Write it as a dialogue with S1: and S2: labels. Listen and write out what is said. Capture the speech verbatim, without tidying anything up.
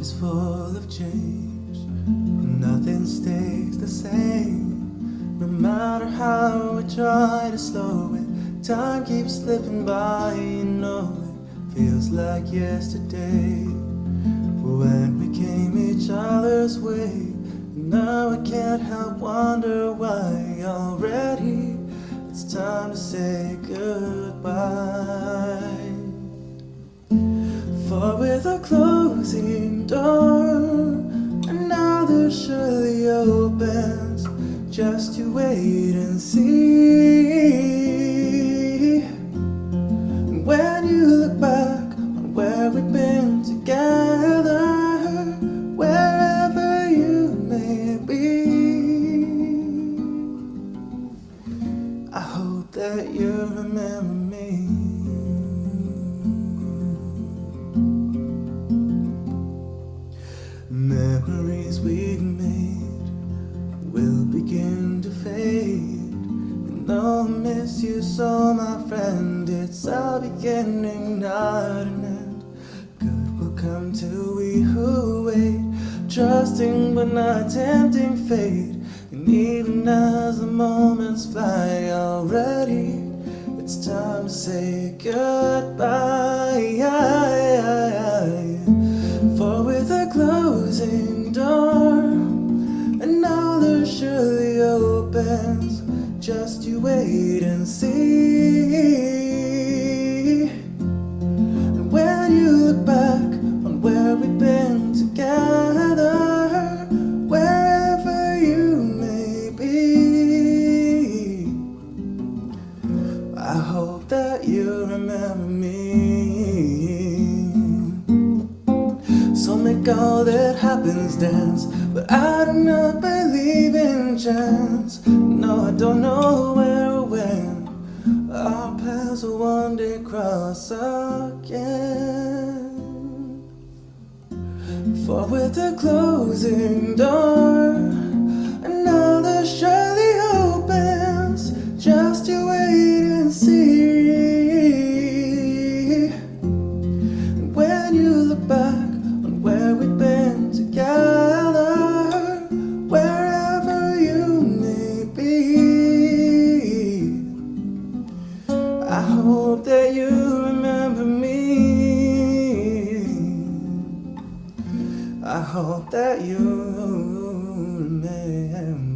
S1: is full of change, nothing stays the same. No matter how we try to slow it, time keeps slipping by. You know it feels like yesterday when we came each other's way. Now I can't help wonder why already it's time to say goodbye. For with a closing door, another surely opens, just you wait and see. When you look back on where we've been together, wherever you may be, I hope that you remember me. Memories we've made will begin to fade, and though I miss you so, my friend, it's our beginning, not an end. Good will come to we who wait, trusting but not tempting fate. And even as the moments fly already, it's time to say goodbye. For with a closing door, another surely opens, just you wait and see. And when you look back on where we've been together, wherever you may be, I hope that you remember me. So make all that happens dance, but I do not believe in chance. No, I don't know where or when our paths will one day cross again. For with the closing door, another surely opens, just you wait and see. When you look back on where we've been together, wherever you may be, I hope that you remember me. I hope that you remember